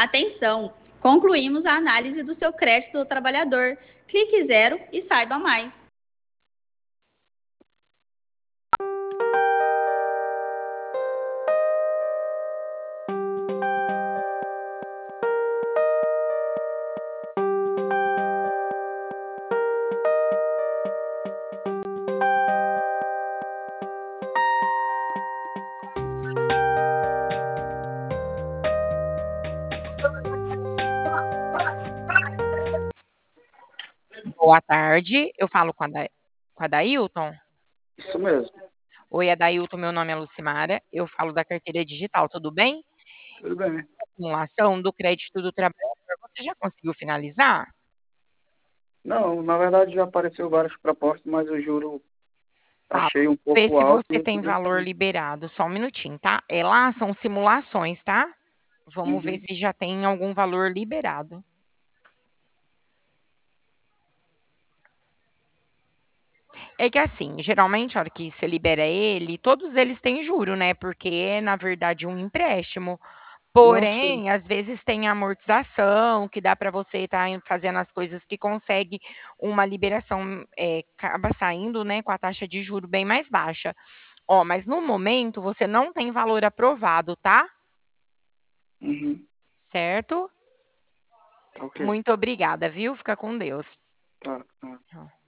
Atenção! Concluímos a análise do seu crédito do trabalhador. Clique zero e saiba mais. Boa tarde, eu falo com a Dailton. Isso mesmo. Oi, Adailton, meu nome é Lucimara, eu falo da carteira digital, tudo bem? Tudo bem. Acumulação do crédito do trabalhador, você já conseguiu finalizar? Não, na verdade já apareceu várias propostas, mas o juro Tá, achei um vê pouco se alto e você eu tem queria valor saber. liberado, só um minutinho, tá? Lá são simulações, tá? Vamos ver Uhum. se já tem algum valor liberado. É que assim, geralmente, a hora que você libera ele, todos eles têm juro, né? Porque é, na verdade, um empréstimo. Não sei. Porém, às vezes tem amortização, que dá para você estar fazendo as coisas que consegue uma liberação, acaba saindo, né, com a taxa de juro bem mais baixa. Ó, mas no momento você não tem valor aprovado, tá? Uhum. Certo? Tá ok. Muito obrigada, viu? Fica com Deus. Tá, tá. Tchau.